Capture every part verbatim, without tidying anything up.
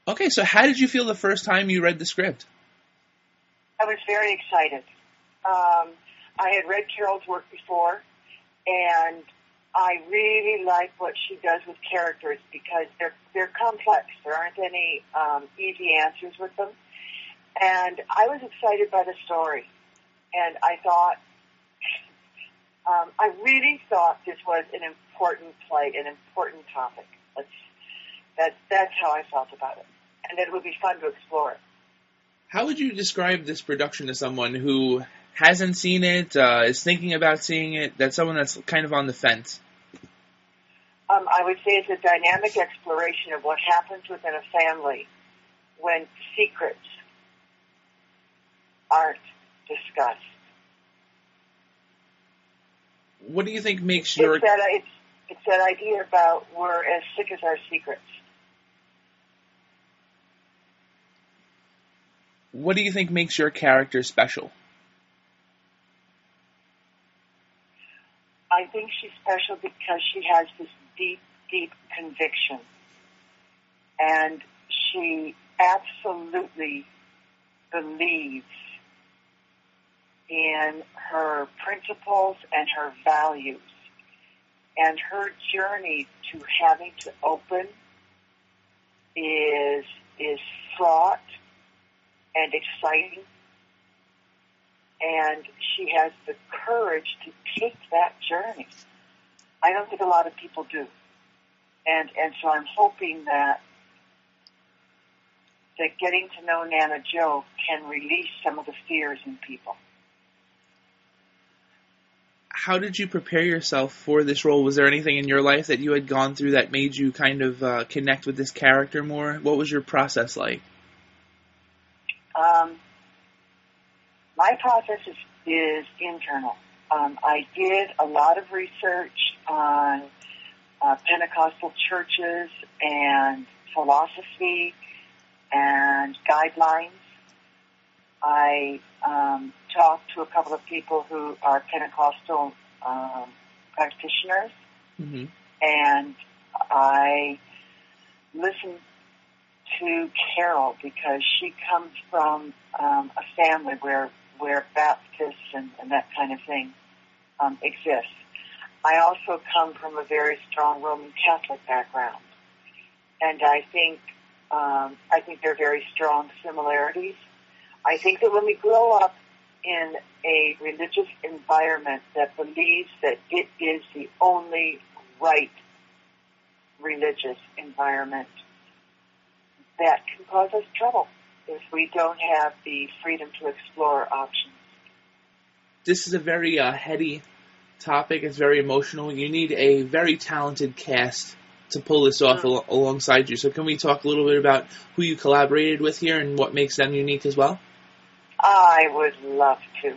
Okay, so how did you feel the first time you read the script? I was very excited. Um, I had read Carol's work before, and I really like what she does with characters because they're they're complex. There aren't any um, easy answers with them. And I was excited by the story. And I thought, um, I really thought this was an important play, an important topic. That's, that, that's how I felt about it. And that it would be fun to explore it. How would you describe this production to someone who hasn't seen it, uh, is thinking about seeing it, that's someone that's kind of on the fence? Um, I would say it's a dynamic exploration of what happens within a family when secrets aren't discussed. What do you think makes your... It's that, it's, it's that idea about we're as sick as our secrets. What do you think makes your character special? I think she's special because she has this deep, deep conviction. And she absolutely believes in her principles and her values. And her journey to having to open is is fraught and exciting. And she has the courage to take that journey. I don't think a lot of people do. And and so I'm hoping that that getting to know Nana Jo can release some of the fears in people. How did you prepare yourself for this role? Was there anything in your life that you had gone through that made you kind of uh, connect with this character more? What was your process like? Um, my process is, is internal. Um, I did a lot of research on uh, Pentecostal churches and philosophy and guidelines. I um, talked to a couple of people who are Pentecostal um, practitioners, mm-hmm. and I listened to Carol because she comes from um, a family where where Baptists and, and that kind of thing um, exists. I also come from a very strong Roman Catholic background, and I think um, I think there are very strong similarities. I think that when we grow up in a religious environment that believes that it is the only right religious environment, that can cause us trouble if we don't have the freedom to explore options. This is a very uh, heady topic. It's very emotional. You need a very talented cast to pull this off mm. al- alongside you. So can we talk a little bit about who you collaborated with here and what makes them unique as well? I would love to.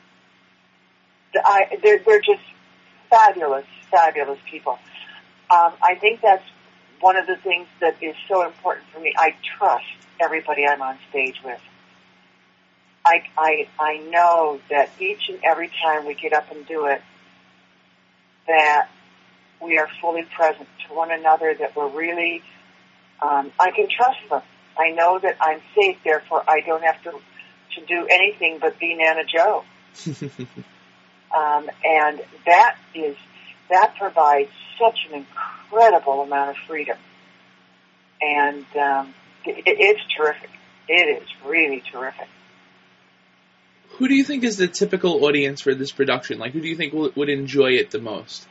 I, they're, they're just fabulous, fabulous people. Um, I think that's one of the things that is so important for me. I trust everybody I'm on stage with. I, I, I know that each and every time we get up and do it, that we are fully present to one another, that we're really, um, I can trust them. I know that I'm safe, therefore I don't have to to do anything but be Nana Jo. um, and that is, that provides such an incredible amount of freedom. And um, it, it's terrific. It is really terrific. Who do you think is the typical audience for this production? Like, who do you think will, would enjoy it the most?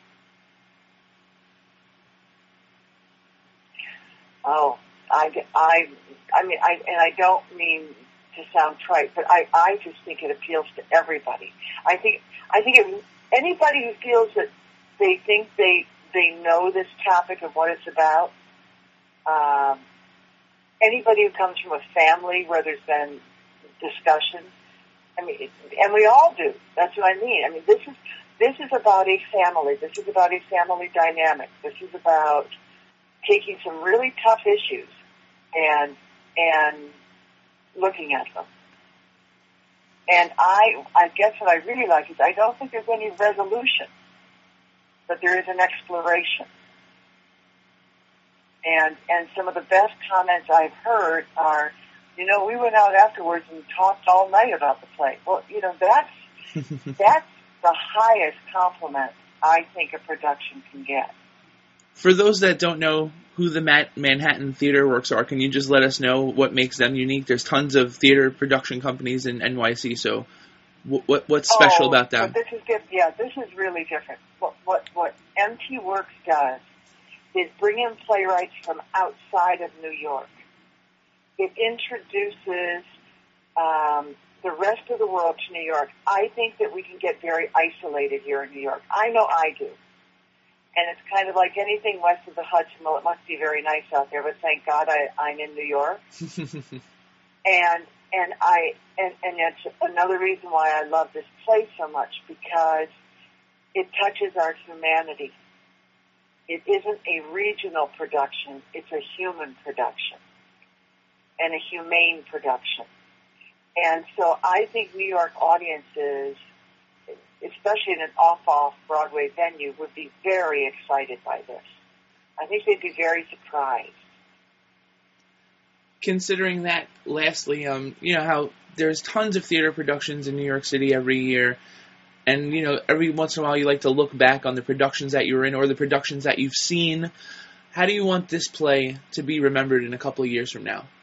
Oh, I, I, I mean, I, and I don't mean to sound trite, but I, I just think it appeals to everybody. I think, I think if anybody who feels that they think they, they know this topic of what it's about, um, anybody who comes from a family where there's been discussion, I mean, it, and we all do. That's what I mean. I mean, this is, this is about a family. This is about a family dynamic. This is about taking some really tough issues and, and looking at them. And I, I guess what I really like is I don't think there's any resolution, but there is an exploration. And and some of the best comments I've heard are, you know, we went out afterwards and talked all night about the play. Well, you know, that's that's the highest compliment I think a production can get. For those that don't know who the Mat- Manhattan Theater Works are, can you just let us know what makes them unique? There's tons of theater production companies in N Y C, so what, what what's special oh, about them? But this is diff- yeah, this is really different. What what what M T Works does is bring in playwrights from outside of New York. It introduces um, the rest of the world to New York. I think that we can get very isolated here in New York. I know I do. And it's kind of like anything west of the Hudson. Well, it must be very nice out there, but thank God I, I'm in New York. and and I and, and it's another reason why I love this play so much, because it touches our humanity. It isn't a regional production, it's a human production and a humane production. And so I think New York audiences, especially in an off-off-Broadway venue, would be very excited by this. I think they'd be very surprised. Considering that, lastly, um, you know how there's tons of theater productions in New York City every year, and, you know, every once in a while you like to look back on the productions that you were in or the productions that you've seen. How do you want this play to be remembered in a couple of years from now?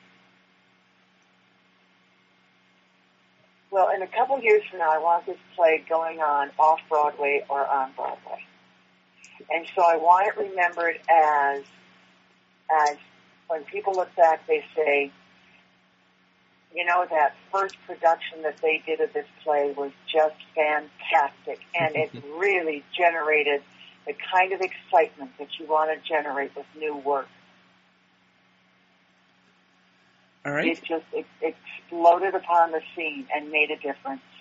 Well, in a couple of years from now, I want this play going on off-Broadway or on Broadway. And so I want it remembered as, as when people look back, they say, you know, that first production that they did of this play was just fantastic, and it really generated the kind of excitement that you want to generate with new work. All right. It just it exploded upon the scene and made a difference.